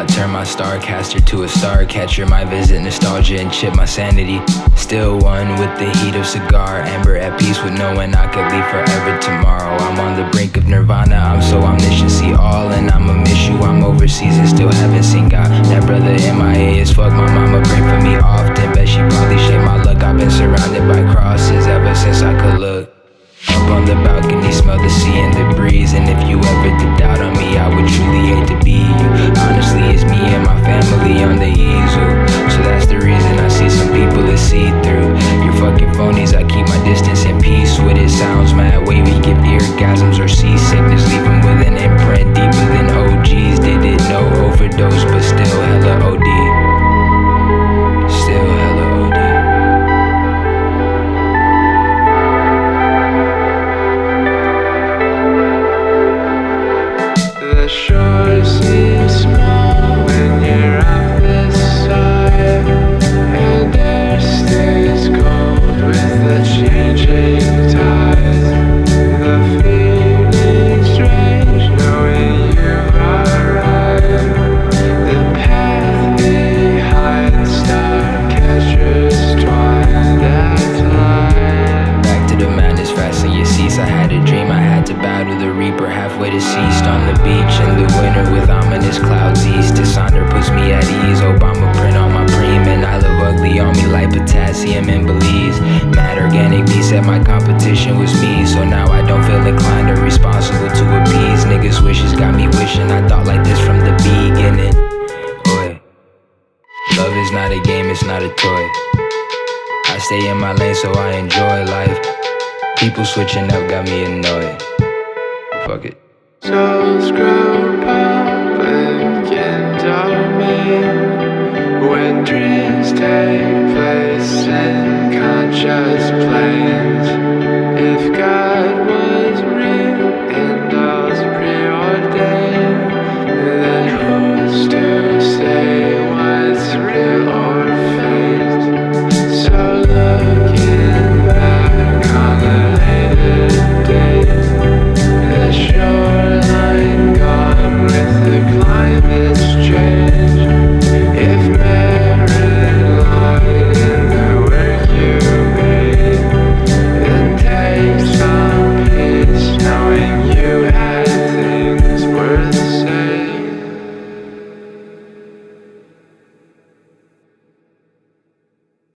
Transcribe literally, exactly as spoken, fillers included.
turn my starcaster to a star catcher. My visit nostalgia and chip my sanity. Still one with the heat of cigar. Amber at peace with knowing I could leave forever tomorrow. I'm on the brink of nirvana, I'm so omniscient, see all. And I'ma miss you, I'm overseas and still haven't seen God. That brother M I A is fuck, my mama pray for me often. Bet she probably shaped my luck, I've been surrounded by crosses ever since I could look. Up on the balcony, smell the sea and the breeze. And if you ever did doubt on me, I would truly hate to be you. Honestly, it's me and my family on the easel. So that's the reason I see some people as see-through. You're fucking phonies, I keep my distance and peace with it. Sounds mad wavy, give orgasms or seasickness. Leave them with an imprint deeper than O Gs. Did it, no overdose, but still hella O D. Still hella O D. The shore seems small when you're on this side, and air stays cold with the changing tides. The feeling's strange knowing you've arrived. The path behind starcatcher's twine that's light. Back to the madness, fasten your seats. I had a dream, I had to battle the reaper halfway deceased. On the beach in the winter with ominous clouds east. Dishonor puts me at ease. Obama print on my preem, and I look ugly on me like potassium in Belize. Mad organic beast said my competition was me, so now I don't feel inclined or responsible to appease. Niggas' wishes got me wishing I thought like this from the beginning. Boy, love is not a game, it's not a toy. I stay in my lane so I enjoy life. People switching up got me annoyed. Fuck it. Souls grow public and domain when dreams take place in conscious play.